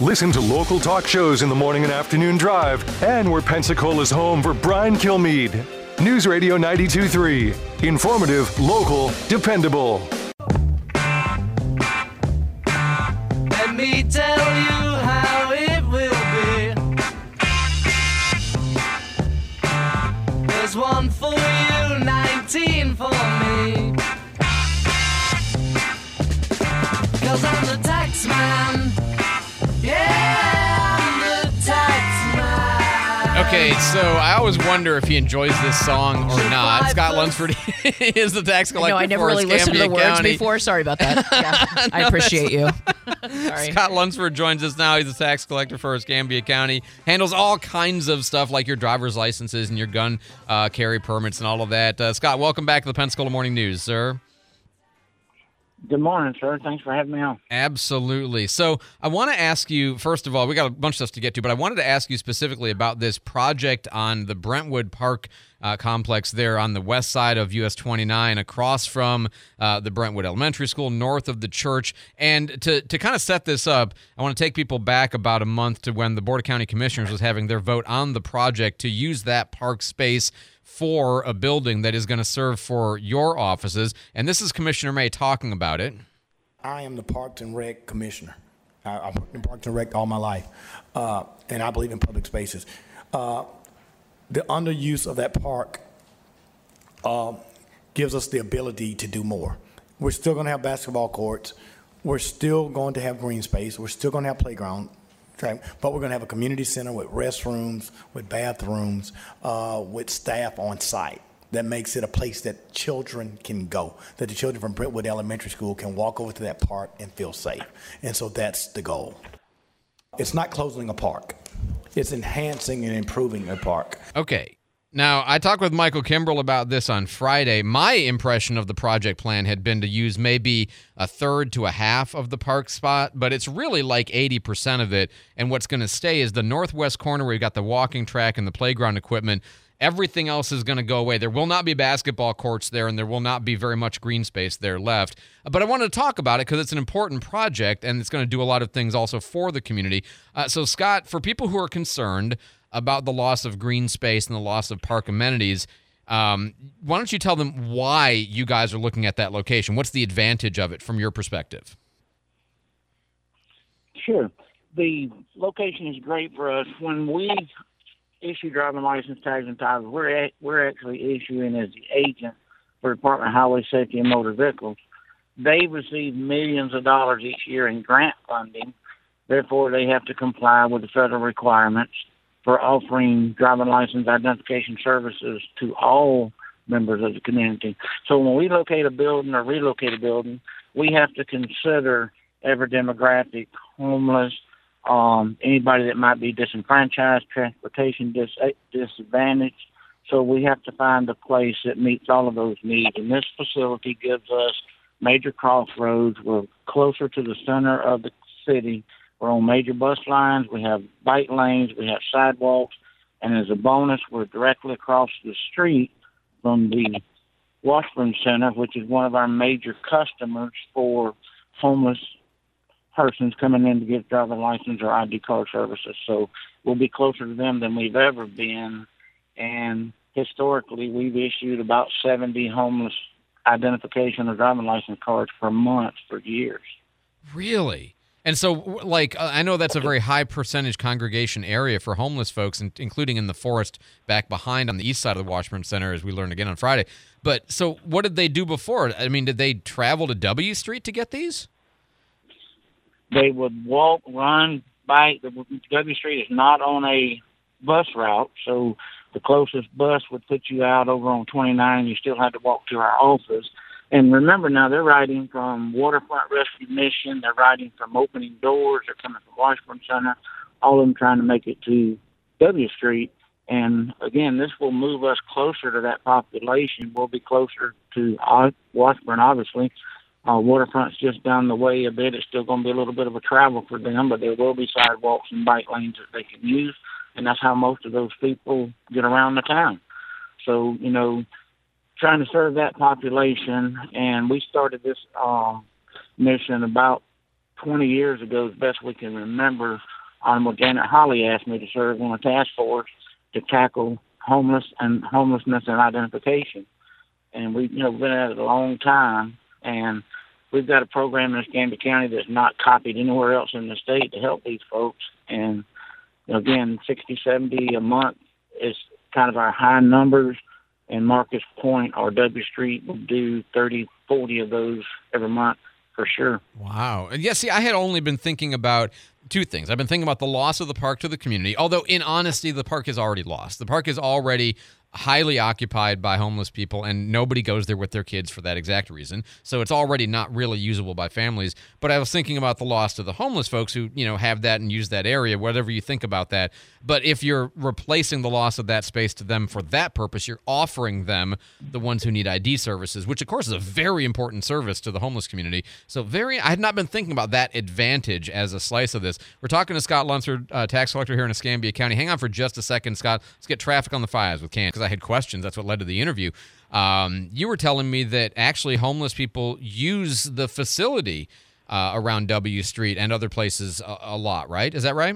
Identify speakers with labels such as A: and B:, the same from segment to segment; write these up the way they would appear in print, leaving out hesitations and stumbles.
A: Listen to local talk shows in the morning and afternoon drive, and we're Pensacola's home for Brian Kilmeade. News Radio 92.3. Informative, local, dependable.
B: Let me tell you how it will be. There's one for you, 19 for me. 'Cause I'm the tax man. Yeah, I'm the tax man.
C: Okay, so I always wonder if he enjoys this song or not. Scott Lunsford is the tax collector.
D: No, I never
C: for
D: really listened to the
C: Escambia
D: words
C: County.
D: before. Sorry about that. Yeah, I appreciate you. Sorry.
C: Scott Lunsford joins us now. He's the tax collector for Escambia County. Handles all kinds of stuff like your driver's licenses and your gun carry permits and all of that. Scott, welcome back to the Pensacola Morning News, sir.
E: Good morning, sir. Thanks for having me on.
C: Absolutely. So I want to ask you, first of all, we got a bunch of stuff to get to, but I wanted to ask you specifically about this project on the Brentwood Park complex there on the west side of US 29, across from the Brentwood Elementary School, north of the church. And to kind of set this up, I want to take people back about a month to when the Board of County Commissioners was having their vote on the project to use that park space for a building that is going to serve for your offices. And this is Commissioner May talking about it.
F: I am the Parks and Rec Commissioner. I've worked in Parks and Rec all my life, and I believe in public spaces. The underuse of that park gives us the ability to do more. We're still going to have basketball courts. We're still going to have green space. We're still going to have playground track, but we're going to have a community center with restrooms, with bathrooms, with staff on site. That makes it a place that children can go, that the children from Brentwood Elementary School can walk over to that park and feel safe. And so that's the goal. It's not closing a park. It's enhancing and improving a park.
C: Okay. Now, I talked with Michael Kimbrell about this on Friday. My impression of the project plan had been to use maybe a third to a half of the park spot, but it's really like 80% of it. And what's going to stay is the northwest corner where you've got the walking track and the playground equipment. Everything else is going to go away. There will not be basketball courts there, and there will not be very much green space there left. But I wanted to talk about it because it's an important project, and it's going to do a lot of things also for the community. So, Scott, for people who are concerned about the loss of green space and the loss of park amenities, why don't you tell them why you guys are looking at that location? What's the advantage of it from your perspective?
E: Sure. The location is great for us. When we issue driving license tags and titles, we're actually issuing as the agent for Department of Highway Safety and Motor Vehicles. They receive millions of dollars each year in grant funding. Therefore, they have to comply with the federal requirements for offering driving license identification services to all members of the community. So when we locate a building or relocate a building, we have to consider every demographic, homeless, anybody that might be disenfranchised, transportation disadvantaged. So we have to find a place that meets all of those needs. And this facility gives us major crossroads. We're closer to the center of the city. We're on major bus lines. We have bike lanes. We have sidewalks. And as a bonus, we're directly across the street from the Washburn Center, which is one of our major customers for homeless persons coming in to get driver's license or ID card services. So we'll be closer to them than we've ever been. And historically, we've issued about 70 homeless identification or driving license cards per month for years.
C: Really? And so, like, I know that's a very high percentage congregation area for homeless folks, including in the forest back behind on the east side of the Washburn Center, as we learned again on Friday. But so what did they do before? I mean, did they travel to W Street to get these?
E: They would walk, run, bike. The W Street is not on a bus route, so the closest bus would put you out over on 29, and you still had to walk to our office. And remember now, they're riding from Waterfront Rescue Mission. They're riding from Opening Doors. They're coming from Washburn Center, all of them trying to make it to W Street. And, again, this will move us closer to that population. We'll be closer to Washburn, obviously. Waterfront's just down the way a bit. It's still going to be a little bit of a travel for them, but there will be sidewalks and bike lanes that they can use, and that's how most of those people get around the town. So, you know, trying to serve that population, and we started this mission about 20 years ago, as best we can remember, Honorable Janet Holly asked me to serve on a task force to tackle homelessness and identification. And we've been at it a long time, and we've got a program in Escambia County that's not copied anywhere else in the state to help these folks. And again, 60, 70 a month is kind of our high numbers. And Marcus Point or W Street will do 30, 40 of those every month for sure.
C: Wow. And yeah, see, I had only been thinking about two things. I've been thinking about the loss of the park to the community, although in honesty, the park is already lost. The park is already highly occupied by homeless people, and nobody goes there with their kids for that exact reason. So it's already not really usable by families. But I was thinking about the loss to the homeless folks who, have that and use that area, whatever you think about that. But if you're replacing the loss of that space to them for that purpose, you're offering them the ones who need ID services, which of course is a very important service to the homeless community. So I had not been thinking about that advantage as a slice of this. We're talking to Scott Lunsford, tax collector here in Escambia County. Hang on for just a second, Scott. Let's get traffic on the fives with Ken, because I had questions. That's what led to the interview. You were telling me that actually homeless people use the facility around W Street and other places a lot, right? Is that right?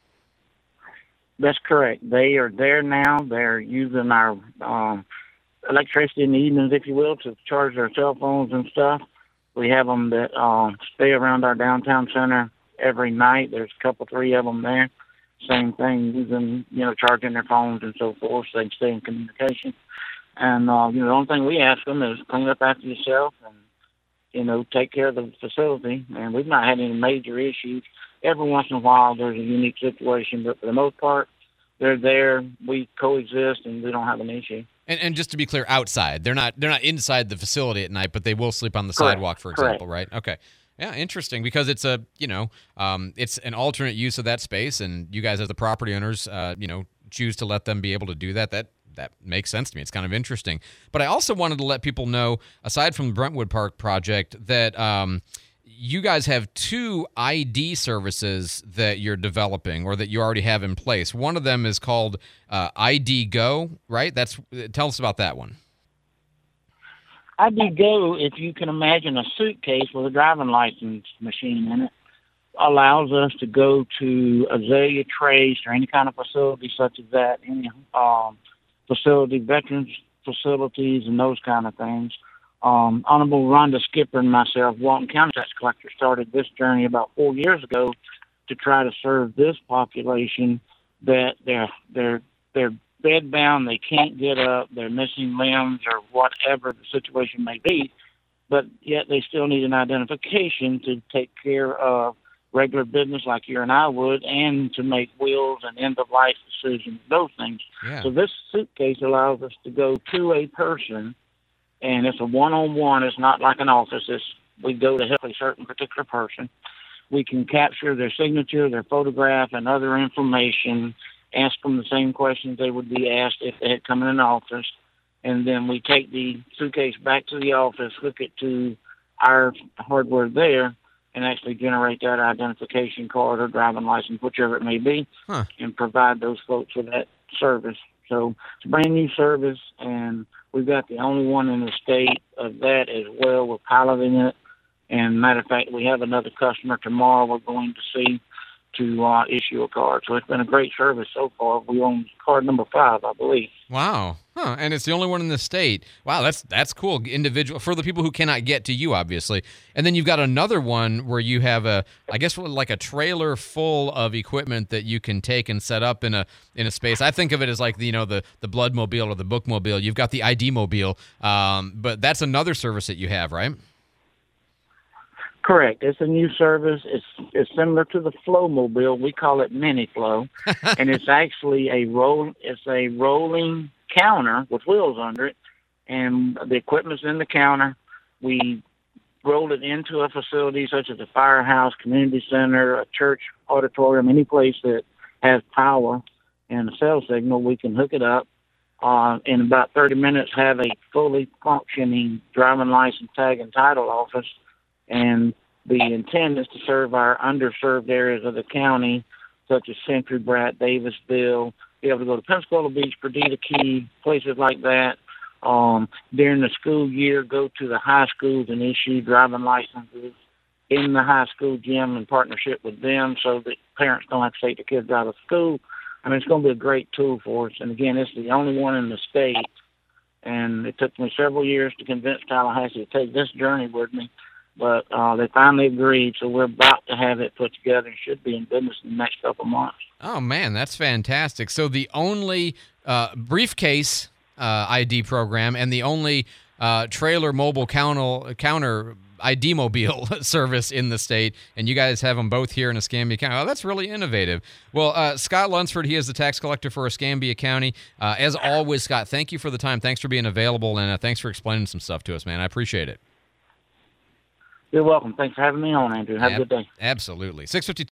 E: That's correct. They are there now. They're using our electricity in the evenings, if you will, to charge their cell phones and stuff. We have them that stay around our downtown center every night. There's a couple, three of them there. Same thing, using, charging their phones and so forth, so they can stay in communication. And, the only thing we ask them is clean up after yourself and, take care of the facility. And we've not had any major issues. Every once in a while, there's a unique situation, but for the most part, they're there. We coexist, and we don't have an issue.
C: And just to be clear, outside. They're not inside the facility at night, but they will sleep on the
E: Correct.
C: Sidewalk, for example,
E: Correct.
C: right? Okay. Yeah, interesting, because it's it's an alternate use of that space, and you guys as the property owners, choose to let them be able to do that. That makes sense to me. It's kind of interesting. But I also wanted to let people know, aside from the Brentwood Park project, that you guys have two ID services that you're developing or that you already have in place. One of them is called ID Go, right? Tell us about that one.
E: ID Go, if you can imagine a suitcase with a driving license machine in it, allows us to go to Azalea Trace or any kind of facility such as that, any facility, veterans facilities and those kind of things. Honorable Rhonda Skipper and myself, Walton County Tax Collector, started this journey about 4 years ago to try to serve this population that they're bedbound, they can't get up, they're missing limbs or whatever the situation may be, but yet they still need an identification to take care of regular business like you and I would, and to make wills and end-of-life decisions, those things.
C: Yeah.
E: So this suitcase allows us to go to a person, and it's a one-on-one. It's not like an office. We go to help a certain particular person. We can capture their signature, their photograph, and other information, ask them the same questions they would be asked if they had come in an office, and then we take the suitcase back to the office, hook it to our hardware there, and actually generate that identification card or driving license, whichever it may be, and provide those folks with that service. So it's a brand new service, and we've got the only one in the state of that as well. We're piloting it. And matter of fact, we have another customer tomorrow we're going to see to issue a card. So it's been a great service so far. We own card number 5, I believe.
C: Wow. And it's the only one in the state. Wow, that's cool. Individual for the people who cannot get to you, obviously. And then you've got another one where you have like a trailer full of equipment that you can take and set up in a space. I think of it as like the Bloodmobile or the Bookmobile. You've got the ID Mobile, but that's another service that you have, right?
E: Correct. It's a new service. It's similar to the Flow Mobile. We call it Mini Flow, and it's actually a rolling counter with wheels under it, and the equipment's in the counter. We roll it into a facility such as a firehouse, community center, a church auditorium, any place that has power and a cell signal. We can hook it up. In about 30 minutes, have a fully functioning driving license, tag, and title office. And the intent is to serve our underserved areas of the county, such as Century, Bratt, Davisville, be able to go to Pensacola Beach, Perdita Key, places like that. During the school year, go to the high schools and issue driving licenses. in the high school gym in partnership with them so that parents don't have to take the kids out of school. I mean, it's going to be a great tool for us. And, again, it's the only one in the state. And it took me several years to convince Tallahassee to take this journey with me. But they finally agreed, so we're about to have it put together and should be in business in the next couple of months.
C: Oh, man, that's fantastic. So the only briefcase ID program and the only trailer mobile counter ID mobile service in the state, and you guys have them both here in Escambia County. Oh, that's really innovative. Well, Scott Lunsford, he is the tax collector for Escambia County. As always, Scott, thank you for the time. Thanks for being available, and thanks for explaining some stuff to us, man. I appreciate it.
E: You're welcome. Thanks for having me on, Andrew. Have a good day.
C: Absolutely. 6:52.